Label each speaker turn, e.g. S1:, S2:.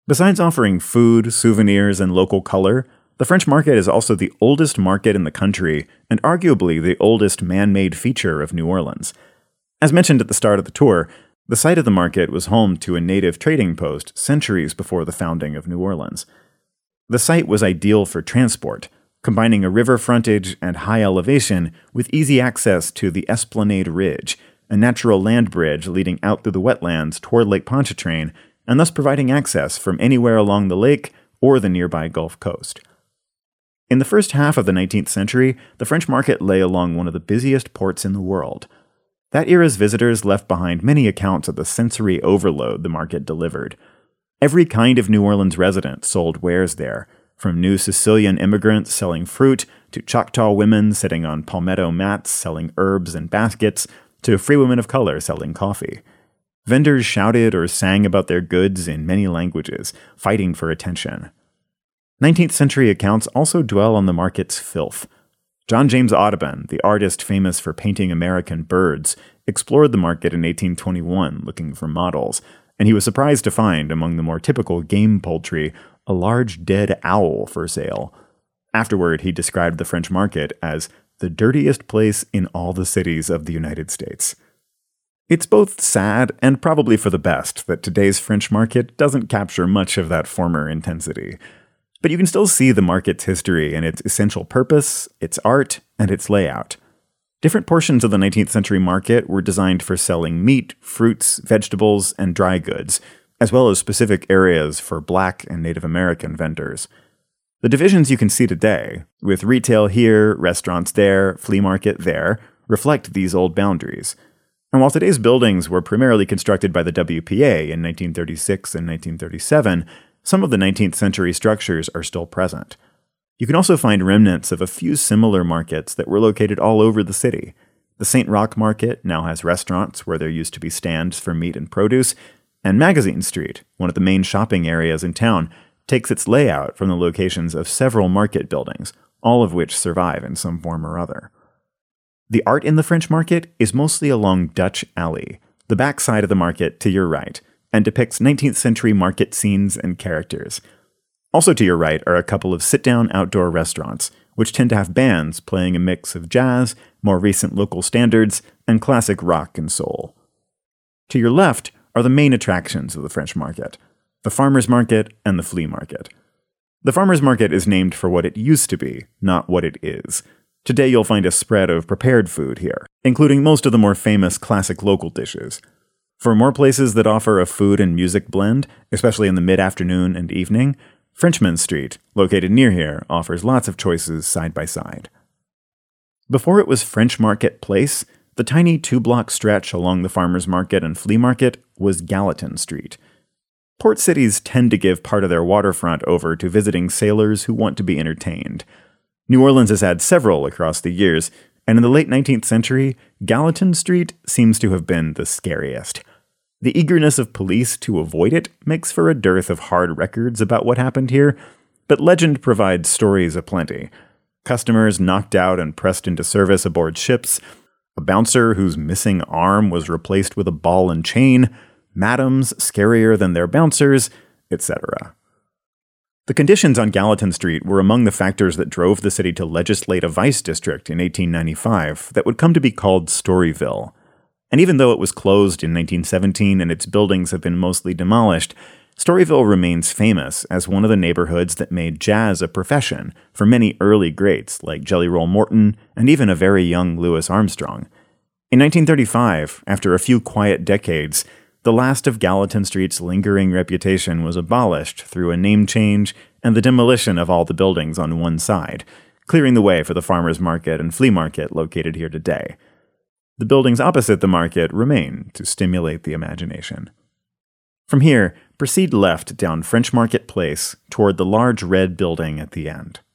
S1: Besides offering food, souvenirs, and local color, the French Market is also the oldest market in the country and arguably the oldest man-made feature of New Orleans. As mentioned at the start of the tour, the site of the market was home to a native trading post centuries before the founding of New Orleans. The site was ideal for transport, combining a river frontage and high elevation with easy access to the Esplanade Ridge, a natural land bridge leading out through the wetlands toward Lake Pontchartrain, and thus providing access from anywhere along the lake or the nearby Gulf Coast. In the first half of the 19th century, the French Market lay along one of the busiest ports in the world. That era's visitors left behind many accounts of the sensory overload the market delivered. Every kind of New Orleans resident sold wares there, from New Sicilian immigrants selling fruit to Choctaw women sitting on palmetto mats selling herbs and baskets to free women of color selling coffee. Vendors shouted or sang about their goods in many languages, fighting for attention. 19th century accounts also dwell on the market's filth. John James Audubon, the artist famous for painting American birds, explored the market in 1821 looking for models, and he was surprised to find, among the more typical game poultry, a large dead owl for sale. Afterward, he described the French market as the dirtiest place in all the cities of the United States. It's both sad and probably for the best that today's French market doesn't capture much of that former intensity. But you can still see the market's history and its essential purpose, its art, and its layout. Different portions of the 19th century market were designed for selling meat, fruits, vegetables, and dry goods, as well as specific areas for Black and Native American vendors. The divisions you can see today, with retail here, restaurants there, flea market there, reflect these old boundaries. And while today's buildings were primarily constructed by the WPA in 1936 and 1937, some of the 19th century structures are still present. You can also find remnants of a few similar markets that were located all over the city. The St. Roch Market now has restaurants where there used to be stands for meat and produce, and Magazine Street, one of the main shopping areas in town, takes its layout from the locations of several market buildings, all of which survive in some form or other. The art in the French Market is mostly along Dutch Alley, the back side of the market to your right, and depicts 19th century market scenes and characters. Also to your right are a couple of sit-down outdoor restaurants, which tend to have bands playing a mix of jazz, more recent local standards, and classic rock and soul. To your left are the main attractions of the French Market, the farmers' market and the flea market. The farmers' market is named for what it used to be, not what it is. Today you'll find a spread of prepared food here, including most of the more famous classic local dishes. For more places that offer a food and music blend, especially in the mid-afternoon and evening, Frenchman Street, located near here, offers lots of choices side by side. Before it was French Market Place, the tiny two-block stretch along the farmers' market and flea market was Gallatin Street. Port cities tend to give part of their waterfront over to visiting sailors who want to be entertained. New Orleans has had several across the years, and in the late 19th century, Gallatin Street seems to have been the scariest. The eagerness of police to avoid it makes for a dearth of hard records about what happened here, but legend provides stories aplenty. Customers knocked out and pressed into service aboard ships, a bouncer whose missing arm was replaced with a ball and chain, madams scarier than their bouncers, etc. The conditions on Gallatin Street were among the factors that drove the city to legislate a vice district in 1895 that would come to be called Storyville. And even though it was closed in 1917 and its buildings have been mostly demolished, Storyville remains famous as one of the neighborhoods that made jazz a profession for many early greats like Jelly Roll Morton and even a very young Louis Armstrong. In 1935, after a few quiet decades, the last of Gallatin Street's lingering reputation was abolished through a name change and the demolition of all the buildings on one side, clearing the way for the farmers' market and flea market located here today. The buildings opposite the market remain to stimulate the imagination. From here, proceed left down French Market Place toward the large red building at the end.